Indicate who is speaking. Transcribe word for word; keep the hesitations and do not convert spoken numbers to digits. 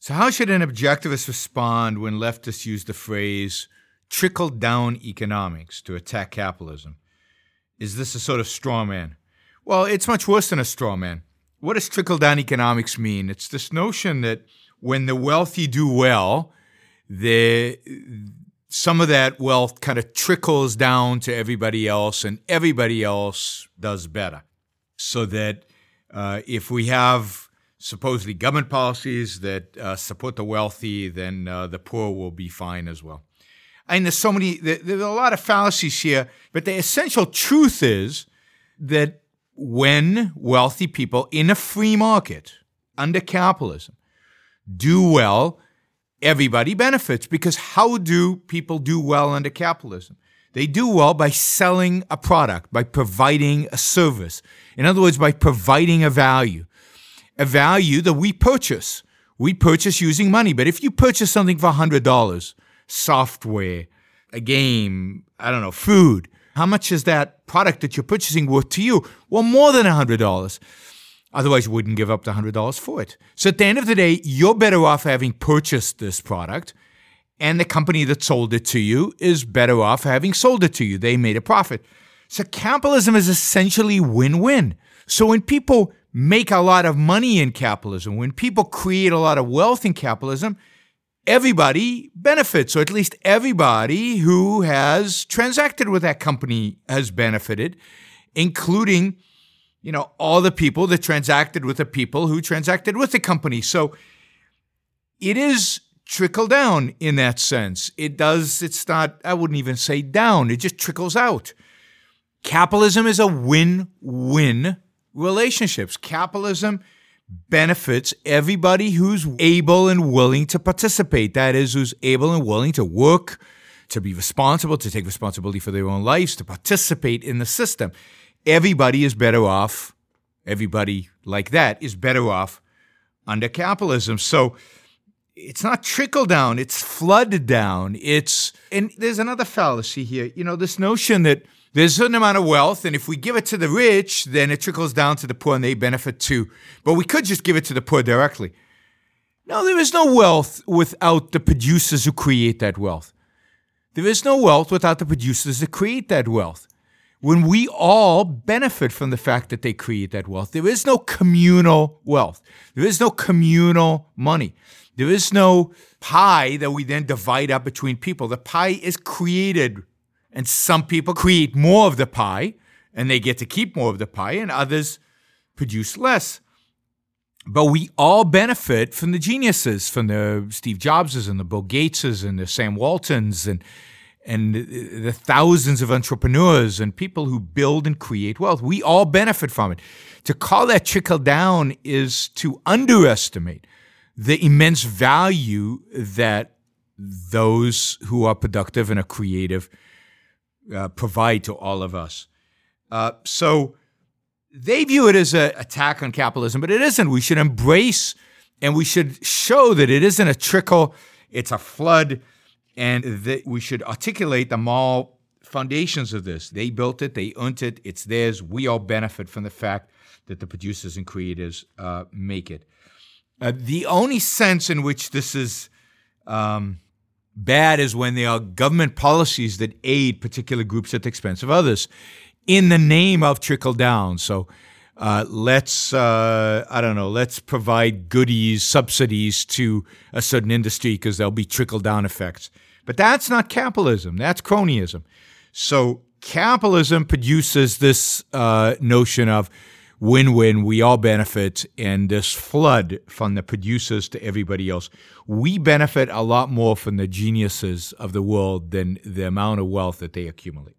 Speaker 1: So how should an objectivist respond when leftists use the phrase trickle-down economics to attack capitalism? Is this a sort of straw man? Well, it's much worse than a straw man. What does trickle-down economics mean? It's this notion that when the wealthy do well, the, some of that wealth kind of trickles down to everybody else, and everybody else does better. So that uh, if we have supposedly government policies that uh, support the wealthy, then uh, the poor will be fine as well. And there's so many, there, there are a lot of fallacies here, but the essential truth is that when wealthy people in a free market, under capitalism, do well, everybody benefits. Because how do people do well under capitalism? They do well by selling a product, by providing a service. In other words, by providing a value. A value that we purchase. We purchase using money. But if you purchase something for one hundred dollars, software, a game, I don't know, food, how much is that product that you're purchasing worth to you? Well, more than one hundred dollars. Otherwise, you wouldn't give up the one hundred dollars for it. So at the end of the day, you're better off having purchased this product, and the company that sold it to you is better off having sold it to you. They made a profit. So capitalism is essentially win-win. So when people make a lot of money in capitalism, when people create a lot of wealth in capitalism, everybody benefits, or at least everybody who has transacted with that company has benefited, including, you know, all the people that transacted with the people who transacted with the company. So it is trickle down in that sense. It does, it's not, I wouldn't even say down, it just trickles out. Capitalism is a win-win relationships. Capitalism benefits everybody who's able and willing to participate. That is, who's able and willing to work, to be responsible, to take responsibility for their own lives, to participate in the system. Everybody is better off, everybody like that is better off under capitalism. So it's not trickle down, it's flood down. It's, and there's another fallacy here. You know, this notion that there's a certain amount of wealth, and if we give it to the rich, then it trickles down to the poor and they benefit too. But we could just give it to the poor directly. No, there is no wealth without the producers who create that wealth. There is no wealth without the producers that create that wealth. When we all benefit from the fact that they create that wealth, there is no communal wealth. There is no communal money. There is no pie that we then divide up between people. The pie is created. And some people create more of the pie, and they get to keep more of the pie, and others produce less. But we all benefit from the geniuses, from the Steve Jobses and the Bill Gateses and the Sam Waltons and, and the thousands of entrepreneurs and people who build and create wealth. We all benefit from it. To call that trickle down is to underestimate the immense value that those who are productive and are creative Uh, provide to all of us. Uh, so they view it as an attack on capitalism, but it isn't. We should embrace and we should show that it isn't a trickle, it's a flood, and that we should articulate the moral foundations of this. They built it, they earned it, it's theirs. We all benefit from the fact that the producers and creators uh, make it. Uh, the only sense in which this is um, bad is when there are government policies that aid particular groups at the expense of others in the name of trickle down. So uh, let's, uh, I don't know, let's provide goodies, subsidies to a certain industry because there'll be trickle down effects. But that's not capitalism. That's cronyism. So capitalism produces this uh, notion of win-win, we all benefit, and this flood from the producers to everybody else. We benefit a lot more from the geniuses of the world than the amount of wealth that they accumulate.